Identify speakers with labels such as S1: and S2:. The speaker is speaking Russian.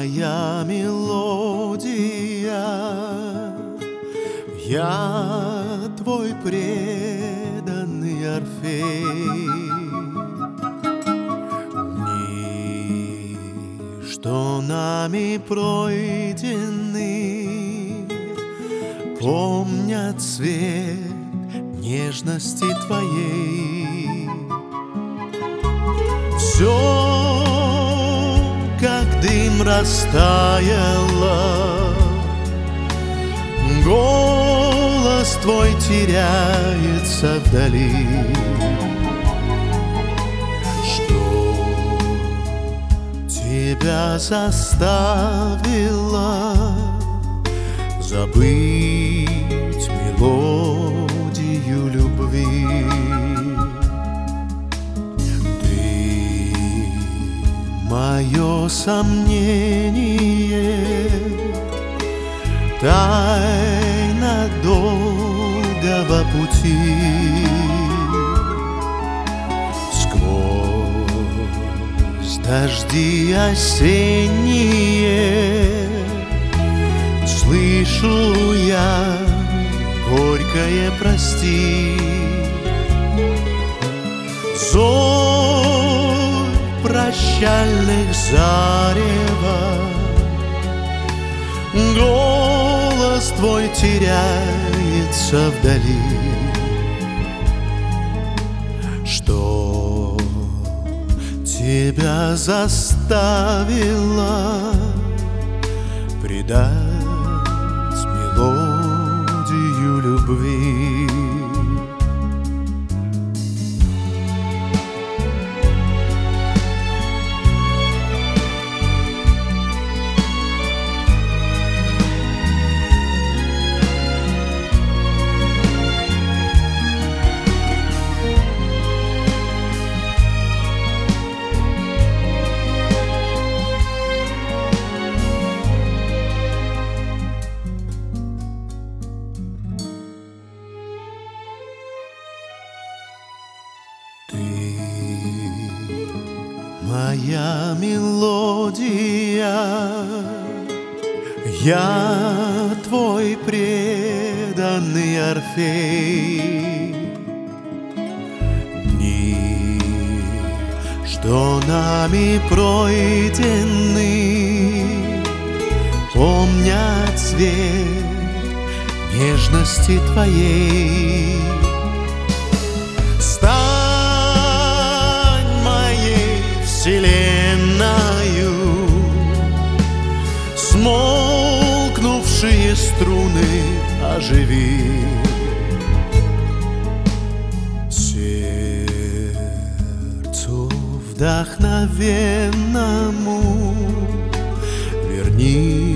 S1: моя мелодия, я твой преданный Орфей. Дни, что нами пройдены, помнят цвет нежности твоей. Все, как дым, растаяло, голос твой теряется вдали. Что тебя заставило забыть мелодию любви? Мое сомнение, тайна долгого пути. Сквозь дожди осенние слышу я горькое прости. Прощальных зарева, голос твой теряется вдали. Что тебя заставило предать мелодию любви? Моя мелодия, я твой преданный Орфей. Дни, что нами пройдены, помнят цвет нежности твоей. Вселенною смолкнувшие струны оживи. Сердцу вдохновенному верни